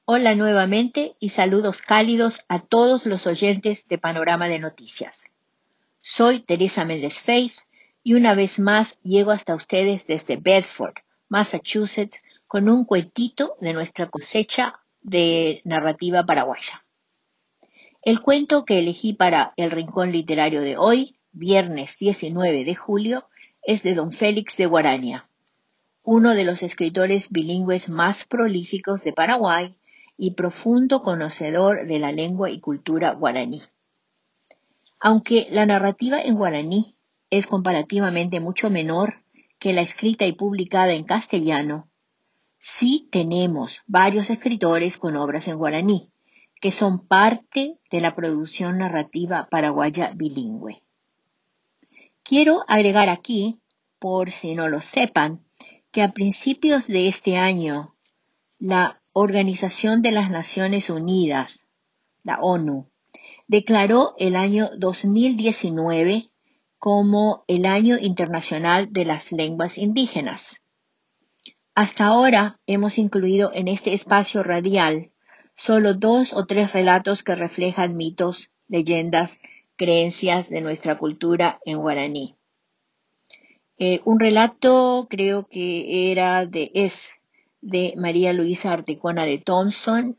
Hola nuevamente y saludos cálidos a todos los oyentes de Panorama de Noticias. Soy Teresa Méndez Feis y una vez más llego hasta ustedes desde Bedford, Massachusetts, con un cuentito de nuestra cosecha de narrativa paraguaya. El cuento que elegí para el rincón literario de hoy, viernes 19 de julio, es de don Félix de Guaraña, uno de los escritores bilingües más prolíficos de Paraguay y profundo conocedor de la lengua y cultura guaraní. Aunque la narrativa en guaraní es comparativamente mucho menor que la escrita y publicada en castellano, sí tenemos varios escritores con obras en guaraní, que son parte de la producción narrativa paraguaya bilingüe. Quiero agregar aquí, por si no lo sepan, que a principios de este año, la Organización de las Naciones Unidas, la ONU, declaró el año 2019 como el Año Internacional de las Lenguas Indígenas. Hasta ahora hemos incluido en este espacio radial solo 2 o 3 relatos que reflejan mitos, leyendas, creencias de nuestra cultura en guaraní. Un relato creo que es de María Luisa Articona de Thompson,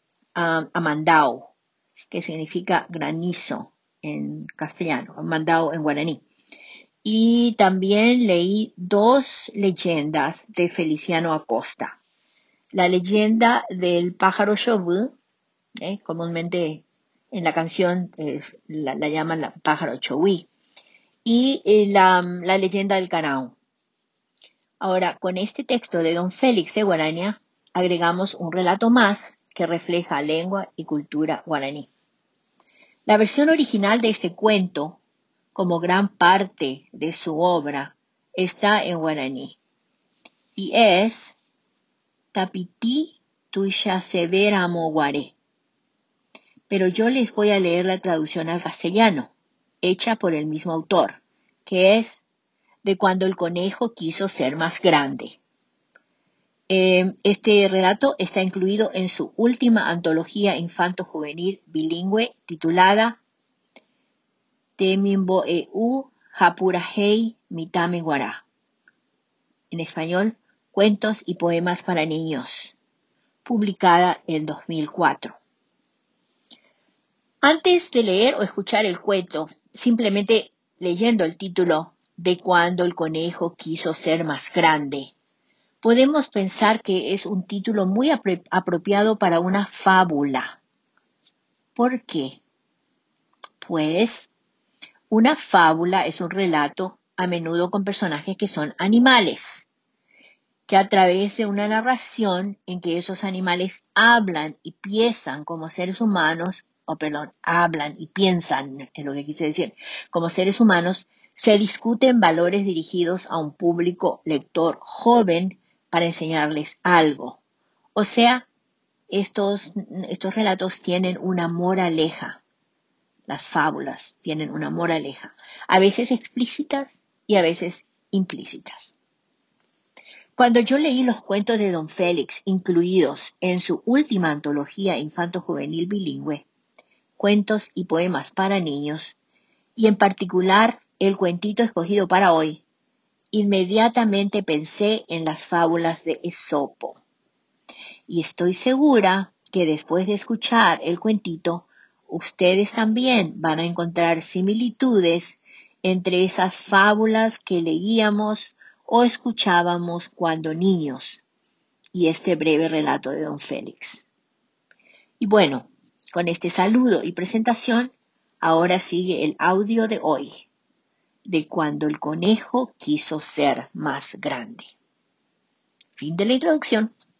Amandao, que significa granizo en castellano, Amandao en guaraní. Y también leí 2 leyendas de Feliciano Acosta. La leyenda del pájaro Chobú, comúnmente en la canción la llaman la pájaro Chowi, y la leyenda del Canao. Ahora, con este texto de don Félix de Guaraña, agregamos un relato más que refleja lengua y cultura guaraní. La versión original de este cuento, como gran parte de su obra, está en guaraní y es Tapití Tuixasevera Moguaré. Pero yo les voy a leer la traducción al castellano, hecha por el mismo autor, que es de cuando el conejo quiso ser más grande. Este relato está incluido en su última antología infanto-juvenil bilingüe titulada Temimbo'eu Hapurahei Mitame Guará. En español, Cuentos y Poemas para Niños, publicada en 2004. Antes de leer o escuchar el cuento, simplemente leyendo el título de Cuando el conejo quiso ser más grande, podemos pensar que es un título muy apropiado para una fábula. ¿Por qué? Pues una fábula es un relato a menudo con personajes que son animales, que a través de una narración en que esos animales hablan y piensan como seres humanos, hablan y piensan, es lo que quise decir, como seres humanos, se discuten valores dirigidos a un público lector joven para enseñarles algo. O sea, estos relatos tienen una moraleja. Las fábulas tienen una moraleja, a veces explícitas y a veces implícitas. Cuando yo leí los cuentos de don Félix incluidos en su última antología infanto-juvenil bilingüe, Cuentos y Poemas para Niños, y en particular el cuentito escogido para hoy, inmediatamente pensé en las fábulas de Esopo. Y estoy segura que después de escuchar el cuentito, ustedes también van a encontrar similitudes entre esas fábulas que leíamos o escuchábamos cuando niños y este breve relato de don Félix. Y bueno, con este saludo y presentación, ahora sigue el audio de hoy, de cuando el conejo quiso ser más grande. Fin de la introducción.